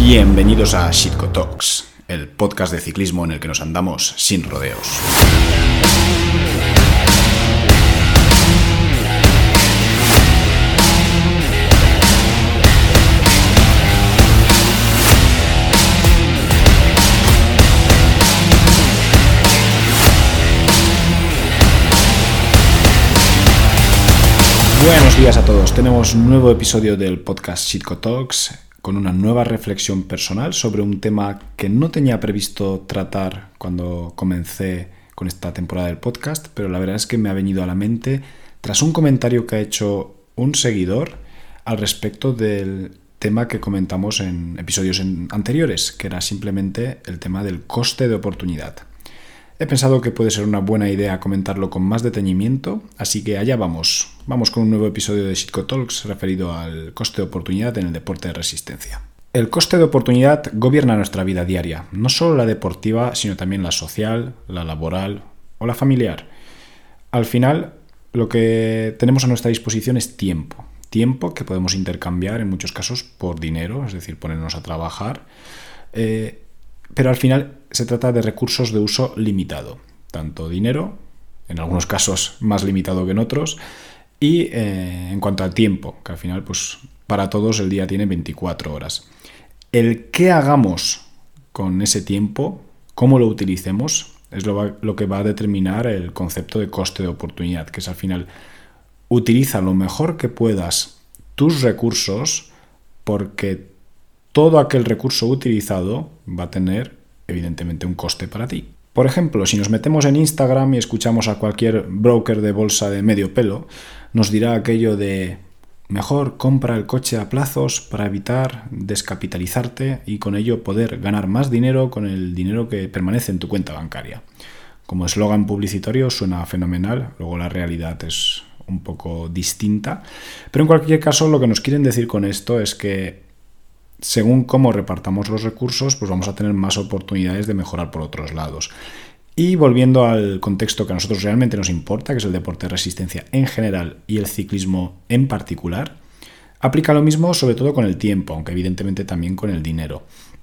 Bienvenidos a Shitco Talks, el podcast de ciclismo en el que nos andamos sin rodeos. Buenos días a todos, tenemos un nuevo episodio del podcast Shitco Talks con una nueva reflexión personal sobre un tema que no tenía previsto tratar cuando comencé con esta temporada del podcast, pero la verdad es que me ha venido a la mente tras un comentario que ha hecho un seguidor al respecto del tema que comentamos en episodios anteriores, que era simplemente el tema del coste de oportunidad. He pensado que puede ser una buena idea comentarlo con más detenimiento, así que allá vamos. Vamos con un nuevo episodio de Shitco Talks referido al coste de oportunidad en el deporte de resistencia. El coste de oportunidad gobierna nuestra vida diaria, no solo la deportiva, sino también la social, la laboral o la familiar. Al final, lo que tenemos a nuestra disposición es tiempo. Tiempo que podemos intercambiar en muchos casos por dinero, es decir, ponernos a trabajar. Pero al final se trata de recursos de uso limitado, tanto dinero, en algunos casos más limitado que en otros, y en cuanto al tiempo, que al final pues para todos el día tiene 24 horas. El qué hagamos con ese tiempo, cómo lo utilicemos, es lo que va a determinar el concepto de coste de oportunidad, que es al final utiliza lo mejor que puedas tus recursos, porque todo aquel recurso utilizado va a tener, evidentemente, un coste para ti. Por ejemplo, si nos metemos en Instagram y escuchamos a cualquier broker de bolsa de medio pelo, nos dirá aquello de mejor compra el coche a plazos para evitar descapitalizarte y con ello poder ganar más dinero con el dinero que permanece en tu cuenta bancaria. Como eslogan publicitario suena fenomenal, luego la realidad es un poco distinta, pero en cualquier caso lo que nos quieren decir con esto es que según cómo repartamos los recursos, pues vamos a tener más oportunidades de mejorar por otros lados. Y volviendo al contexto que a nosotros realmente nos importa, que es el deporte de resistencia en general y el ciclismo en particular, aplica lo mismo sobre todo con el tiempo, aunque evidentemente también con el dinero.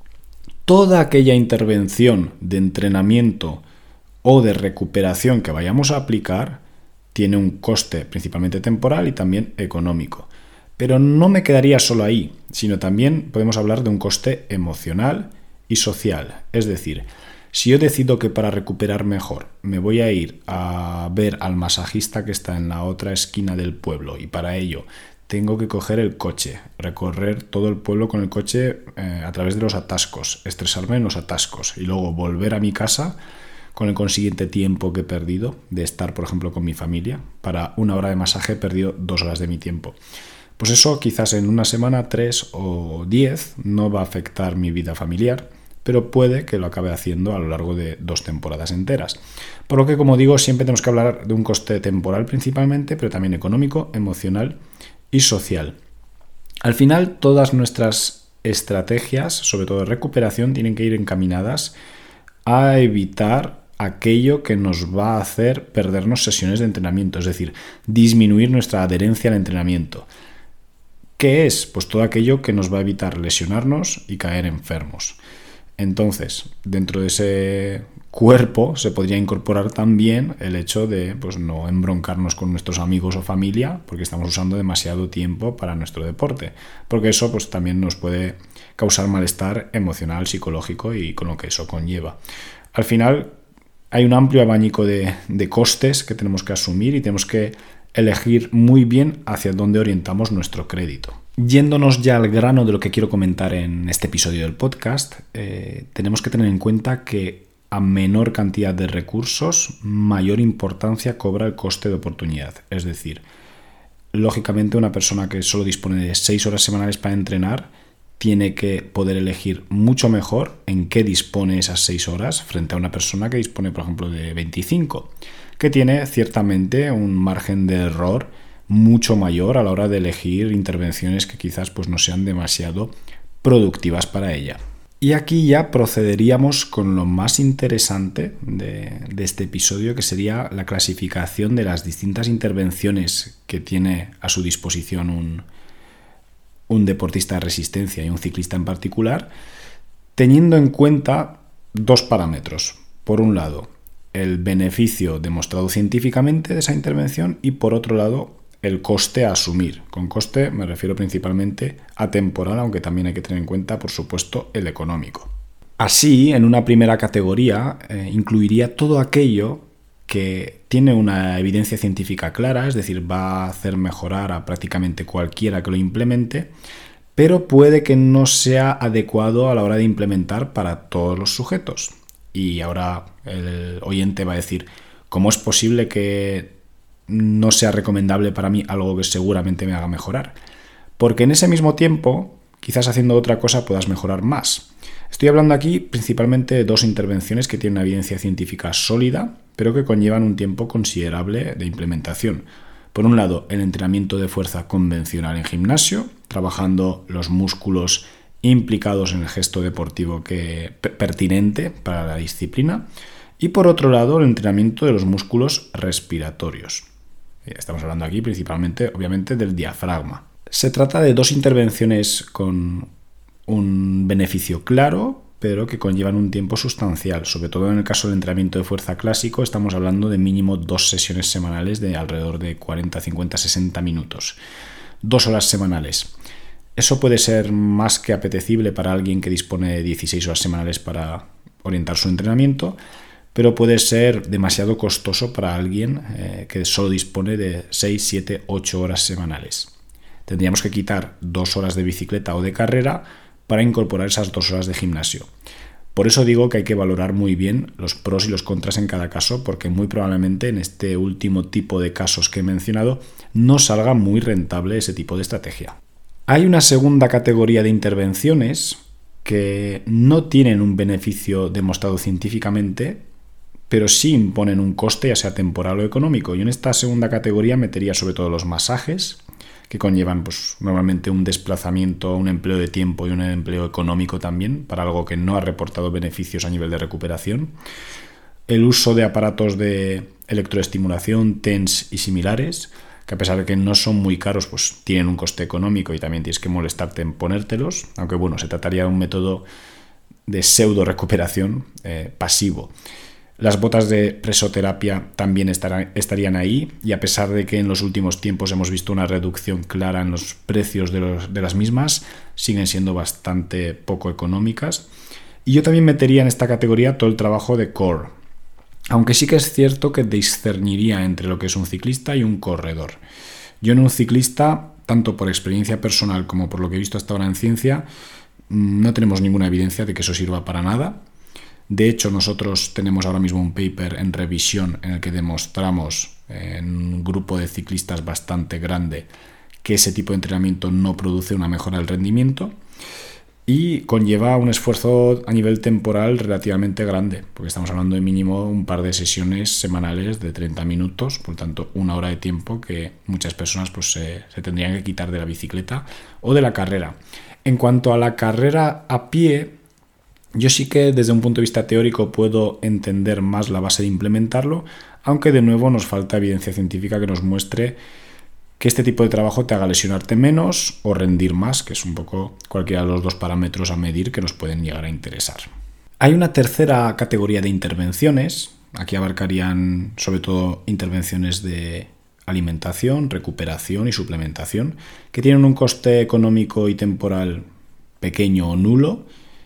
Toda aquella intervención de entrenamiento o de recuperación que vayamos a aplicar tiene un coste principalmente temporal y también económico. Pero no me quedaría solo ahí, sino también podemos hablar de un coste emocional y social. Es decir, si yo decido que para recuperar mejor me voy a ir a ver al masajista que está en la otra esquina del pueblo y para ello tengo que coger el coche, recorrer todo el pueblo con el coche a través de los atascos, estresarme en los atascos y luego volver a mi casa con el consiguiente tiempo que he perdido de estar, por ejemplo, con mi familia. Para una hora de masaje he perdido 2 horas de mi tiempo. Pues eso quizás en una semana, 3 o 10 no va a afectar mi vida familiar, pero puede que lo acabe haciendo a lo largo de 2 temporadas enteras. Por lo que, como digo, siempre tenemos que hablar de un coste temporal principalmente, pero también económico, emocional y social. Al final, todas nuestras estrategias, sobre todo de recuperación, tienen que ir encaminadas a evitar aquello que nos va a hacer perdernos sesiones de entrenamiento, es decir, disminuir nuestra adherencia al entrenamiento. ¿Qué es? Pues todo aquello que nos va a evitar lesionarnos y caer enfermos. Entonces, dentro de ese cuerpo se podría incorporar también el hecho de pues, no embroncarnos con nuestros amigos o familia porque estamos usando demasiado tiempo para nuestro deporte. Porque eso pues, también nos puede causar malestar emocional, psicológico y con lo que eso conlleva. Al final, hay un amplio abanico de costes que tenemos que asumir y tenemos que elegir muy bien hacia dónde orientamos nuestro crédito. Yéndonos ya al grano de lo que quiero comentar en este episodio del podcast, tenemos que tener en cuenta que a menor cantidad de recursos, mayor importancia cobra el coste de oportunidad. Es decir, lógicamente una persona que solo dispone de 6 horas semanales para entrenar tiene que poder elegir mucho mejor en qué dispone esas 6 horas frente a una persona que dispone, por ejemplo, de 25, que tiene ciertamente un margen de error mucho mayor a la hora de elegir intervenciones que quizás pues, no sean demasiado productivas para ella. Y aquí ya procederíamos con lo más interesante de este episodio, que sería la clasificación de las distintas intervenciones que tiene a su disposición un deportista de resistencia y un ciclista en particular, teniendo en cuenta dos parámetros. Por un lado, el beneficio demostrado científicamente de esa intervención y por otro lado, el coste a asumir. Con coste me refiero principalmente a temporal, aunque también hay que tener en cuenta, por supuesto, el económico. Así, en una primera categoría, incluiría todo aquello que tiene una evidencia científica clara, es decir, va a hacer mejorar a prácticamente cualquiera que lo implemente, pero puede que no sea adecuado a la hora de implementar para todos los sujetos. Y ahora el oyente va a decir, ¿cómo es posible que no sea recomendable para mí algo que seguramente me haga mejorar? Porque en ese mismo tiempo, quizás haciendo otra cosa puedas mejorar más. Estoy hablando aquí principalmente de dos intervenciones que tienen una evidencia científica sólida, pero que conllevan un tiempo considerable de implementación. Por un lado, el entrenamiento de fuerza convencional en gimnasio, trabajando los músculos implicados en el gesto deportivo pertinente para la disciplina, y por otro lado, el entrenamiento de los músculos respiratorios. Estamos hablando aquí principalmente, obviamente, del diafragma. Se trata de dos intervenciones con un beneficio claro, pero que conllevan un tiempo sustancial. Sobre todo en el caso del entrenamiento de fuerza clásico, estamos hablando de mínimo 2 sesiones semanales de alrededor de 40, 50, 60 minutos. 2 horas semanales. Eso puede ser más que apetecible para alguien que dispone de 16 horas semanales para orientar su entrenamiento, pero puede ser demasiado costoso para alguien que solo dispone de 6, 7, 8 horas semanales. Tendríamos que quitar 2 horas de bicicleta o de carrera para incorporar esas 2 horas de gimnasio. Por eso digo que hay que valorar muy bien los pros y los contras en cada caso, porque muy probablemente en este último tipo de casos que he mencionado no salga muy rentable ese tipo de estrategia. Hay una segunda categoría de intervenciones que no tienen un beneficio demostrado científicamente, pero sí imponen un coste, ya sea temporal o económico. Y en esta segunda categoría metería sobre todo los masajes, que conllevan normalmente un desplazamiento, un empleo de tiempo y un empleo económico también, para algo que no ha reportado beneficios a nivel de recuperación. El uso de aparatos de electroestimulación, TENS y similares, que a pesar de que no son muy caros, pues tienen un coste económico y también tienes que molestarte en ponértelos, aunque bueno, se trataría de un método de pseudo recuperación pasivo. Las botas de presoterapia también estarían ahí, y a pesar de que en los últimos tiempos hemos visto una reducción clara en los precios de las mismas, siguen siendo bastante poco económicas. Y yo también metería en esta categoría todo el trabajo de core, aunque sí que es cierto que discerniría entre lo que es un ciclista y un corredor. Yo en un ciclista, tanto por experiencia personal como por lo que he visto hasta ahora en ciencia, no tenemos ninguna evidencia de que eso sirva para nada. De hecho, nosotros tenemos ahora mismo un paper en revisión en el que demostramos en un grupo de ciclistas bastante grande que ese tipo de entrenamiento no produce una mejora del rendimiento y conlleva un esfuerzo a nivel temporal relativamente grande, porque estamos hablando de mínimo un par de sesiones semanales de 30 minutos, por tanto 1 hora de tiempo que muchas personas se tendrían que quitar de la bicicleta o de la carrera. En cuanto a la carrera a pie, yo sí que desde un punto de vista teórico puedo entender más la base de implementarlo, aunque de nuevo nos falta evidencia científica que nos muestre que este tipo de trabajo te haga lesionarte menos o rendir más, que es un poco cualquiera de los dos parámetros a medir que nos pueden llegar a interesar. Hay una tercera categoría de intervenciones, aquí abarcarían sobre todo intervenciones de alimentación, recuperación y suplementación, que tienen un coste económico y temporal pequeño o nulo,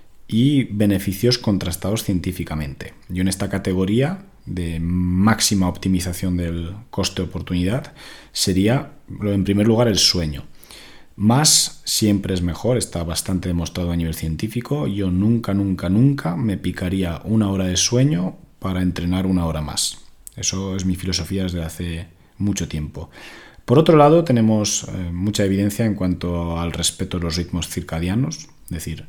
y beneficios contrastados científicamente. Yo en esta categoría de máxima optimización del coste-oportunidad sería, en primer lugar, el sueño. Más siempre es mejor, está bastante demostrado a nivel científico. Yo nunca me picaría 1 hora de sueño para entrenar 1 hora más. Eso es mi filosofía desde hace mucho tiempo. Por otro lado, tenemos mucha evidencia en cuanto al respeto de los ritmos circadianos, es decir,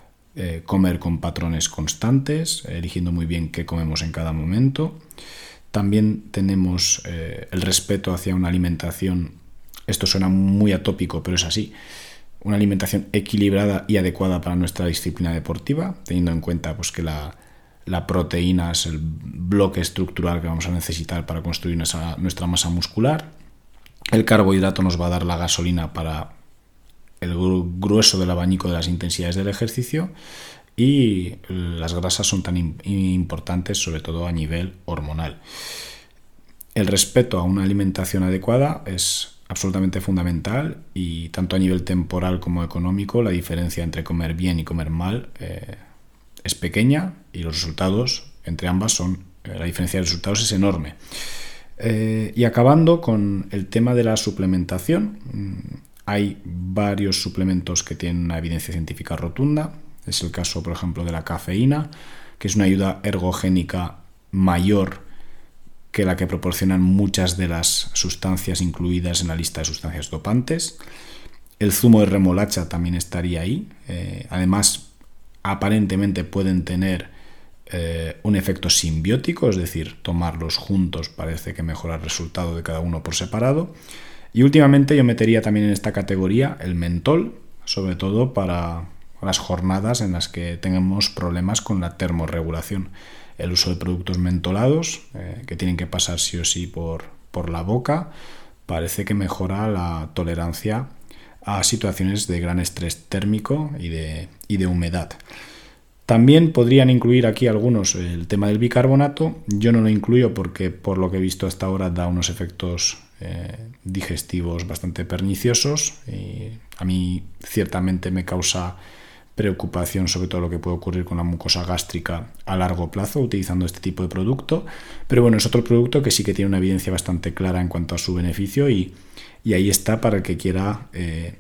comer con patrones constantes, eligiendo muy bien qué comemos en cada momento. También tenemos el respeto hacia una alimentación, esto suena muy atópico, pero es así, una alimentación equilibrada y adecuada para nuestra disciplina deportiva, teniendo en cuenta que la proteína es el bloque estructural que vamos a necesitar para construir nuestra masa muscular. El carbohidrato nos va a dar la gasolina para el grueso del abanico de las intensidades del ejercicio, y las grasas son tan importantes, sobre todo a nivel hormonal. El respeto a una alimentación adecuada es absolutamente fundamental, y tanto a nivel temporal como económico la diferencia entre comer bien y comer mal es pequeña, y los resultados entre ambas la diferencia de resultados es enorme. Y acabando con el tema de la suplementación, hay varios suplementos que tienen una evidencia científica rotunda. Es el caso, por ejemplo, de la cafeína, que es una ayuda ergogénica mayor que la que proporcionan muchas de las sustancias incluidas en la lista de sustancias dopantes. El zumo de remolacha también estaría ahí. Además, aparentemente pueden tener un efecto simbiótico, es decir, tomarlos juntos parece que mejora el resultado de cada uno por separado. Y últimamente yo metería también en esta categoría el mentol, sobre todo para las jornadas en las que tengamos problemas con la termorregulación. El uso de productos mentolados, que tienen que pasar sí o sí por la boca, parece que mejora la tolerancia a situaciones de gran estrés térmico y de humedad. También podrían incluir aquí algunos el tema del bicarbonato. Yo no lo incluyo porque, por lo que he visto hasta ahora, da unos efectos digestivos bastante perniciosos, y a mí ciertamente me causa preocupación sobre todo lo que puede ocurrir con la mucosa gástrica a largo plazo utilizando este tipo de producto. Pero bueno, es otro producto que sí que tiene una evidencia bastante clara en cuanto a su beneficio, y ahí está para el que quiera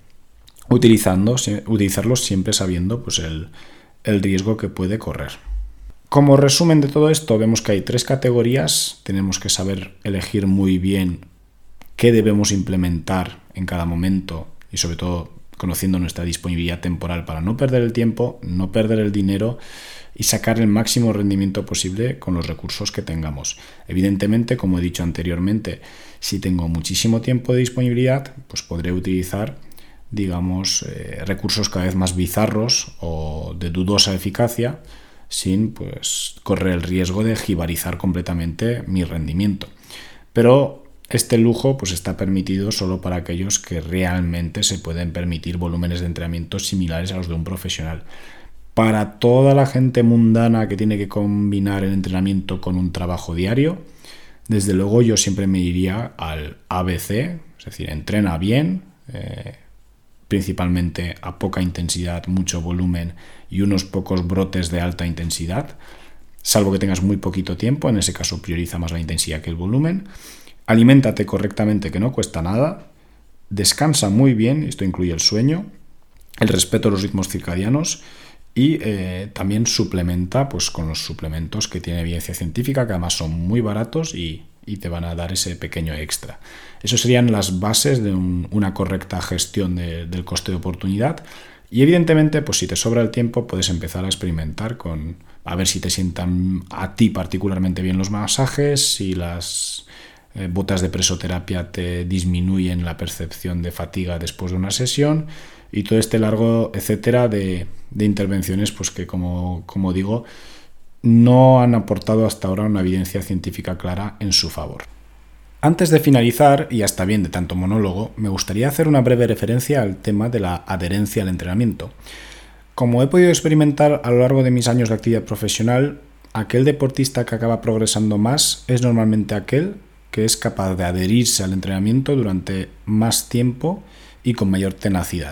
utilizarlos, siempre sabiendo pues el riesgo que puede correr. Como resumen de todo esto, vemos que hay 3 categorías. Tenemos que saber elegir muy bien qué debemos implementar en cada momento, y sobre todo conociendo nuestra disponibilidad temporal para no perder el tiempo, no perder el dinero y sacar el máximo rendimiento posible con los recursos que tengamos. Evidentemente, como he dicho anteriormente, si tengo muchísimo tiempo de disponibilidad, pues podré utilizar, digamos, recursos cada vez más bizarros o de dudosa eficacia, sin pues correr el riesgo de jibarizar completamente mi rendimiento. Pero este lujo pues está permitido solo para aquellos que realmente se pueden permitir volúmenes de entrenamiento similares a los de un profesional. Para toda la gente mundana que tiene que combinar el entrenamiento con un trabajo diario, desde luego yo siempre me iría al ABC, es decir, entrena bien, principalmente a poca intensidad, mucho volumen y unos pocos brotes de alta intensidad, salvo que tengas muy poquito tiempo. En ese caso prioriza más la intensidad que el volumen. Aliméntate correctamente, que no cuesta nada. Descansa muy bien, esto incluye el sueño, el respeto a los ritmos circadianos, y también suplementa pues con los suplementos que tienen evidencia científica, que además son muy baratos y te van a dar ese pequeño extra. Eso serían las bases de una correcta gestión del coste de oportunidad. Y evidentemente, pues si te sobra el tiempo, puedes empezar a experimentar a ver si te sientan a ti particularmente bien los masajes, si las botas de presoterapia te disminuyen la percepción de fatiga después de una sesión, y todo este largo etcétera de intervenciones pues que como digo no han aportado hasta ahora una evidencia científica clara en su favor. Antes de finalizar, y hasta bien de tanto monólogo, me gustaría hacer una breve referencia al tema de la adherencia al entrenamiento. Como he podido experimentar a lo largo de mis años de actividad profesional, aquel deportista que acaba progresando más es normalmente aquel que es capaz de adherirse al entrenamiento durante más tiempo y con mayor tenacidad.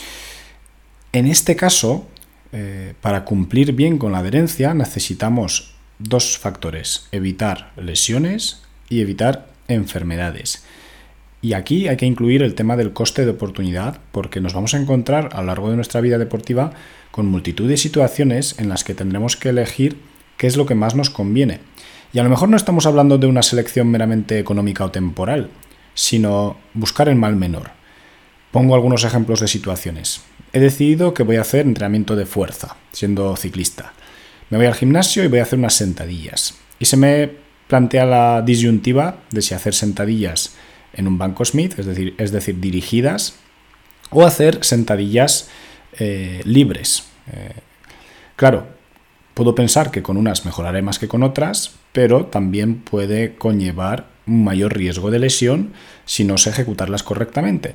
En este caso, para cumplir bien con la adherencia necesitamos 2 factores: evitar lesiones y evitar enfermedades. Y aquí hay que incluir el tema del coste de oportunidad, porque nos vamos a encontrar a lo largo de nuestra vida deportiva con multitud de situaciones en las que tendremos que elegir qué es lo que más nos conviene. Y a lo mejor no estamos hablando de una selección meramente económica o temporal, sino buscar el mal menor. Pongo algunos ejemplos de situaciones. He decidido que voy a hacer entrenamiento de fuerza, siendo ciclista. Me voy al gimnasio y voy a hacer unas sentadillas. Y se me plantea la disyuntiva de si hacer sentadillas en un banco Smith, es decir, dirigidas, o hacer sentadillas libres. Claro, puedo pensar que con unas mejoraré más que con otras, pero también puede conllevar un mayor riesgo de lesión si no sé ejecutarlas correctamente.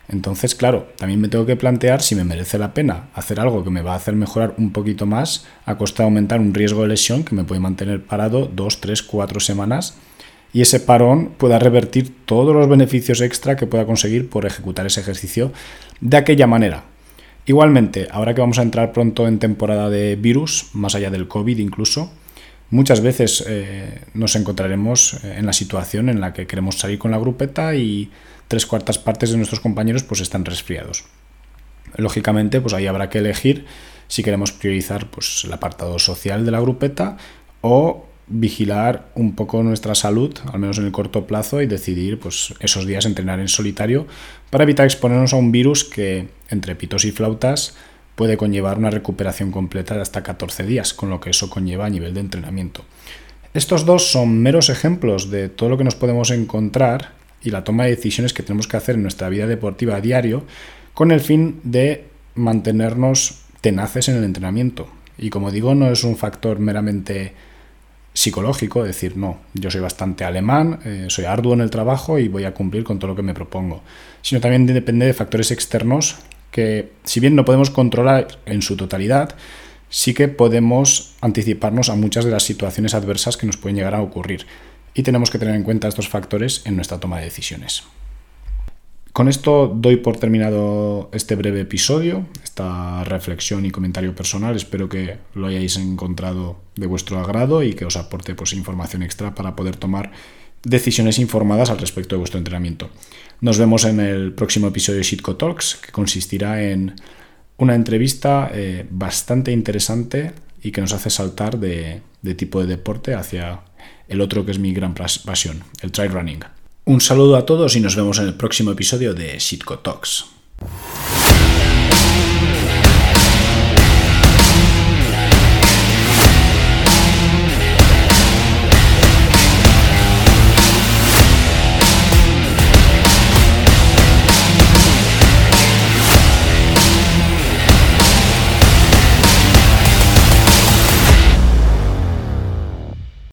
Entonces, claro, también me tengo que plantear si me merece la pena hacer algo que me va a hacer mejorar un poquito más a costa de aumentar un riesgo de lesión que me puede mantener parado 2, 3, 4 semanas y ese parón pueda revertir todos los beneficios extra que pueda conseguir por ejecutar ese ejercicio de aquella manera. Igualmente, ahora que vamos a entrar pronto en temporada de virus, más allá del COVID incluso, muchas veces nos encontraremos en la situación en la que queremos salir con la grupeta y 3/4 partes de nuestros compañeros pues están resfriados. Lógicamente, pues ahí habrá que elegir si queremos priorizar pues el apartado social de la grupeta o vigilar un poco nuestra salud, al menos en el corto plazo, y decidir pues esos días entrenar en solitario para evitar exponernos a un virus que, entre pitos y flautas, puede conllevar una recuperación completa de hasta 14 días, con lo que eso conlleva a nivel de entrenamiento. Estos dos son meros ejemplos de todo lo que nos podemos encontrar y la toma de decisiones que tenemos que hacer en nuestra vida deportiva a diario con el fin de mantenernos tenaces en el entrenamiento. Y como digo, no es un factor meramente psicológico, decir, no, yo soy bastante alemán, soy arduo en el trabajo y voy a cumplir con todo lo que me propongo, sino también depende de factores externos que, si bien no podemos controlar en su totalidad, sí que podemos anticiparnos a muchas de las situaciones adversas que nos pueden llegar a ocurrir y tenemos que tener en cuenta estos factores en nuestra toma de decisiones. Con esto doy por terminado este breve episodio, esta reflexión y comentario personal. Espero que lo hayáis encontrado de vuestro agrado y que os aporte pues información extra para poder tomar decisiones informadas al respecto de vuestro entrenamiento. Nos vemos en el próximo episodio de Shitco Talks, que consistirá en una entrevista bastante interesante y que nos hace saltar de tipo de deporte hacia el otro que es mi gran pasión, el trail running. Un saludo a todos y nos vemos en el próximo episodio de Shitco Talks.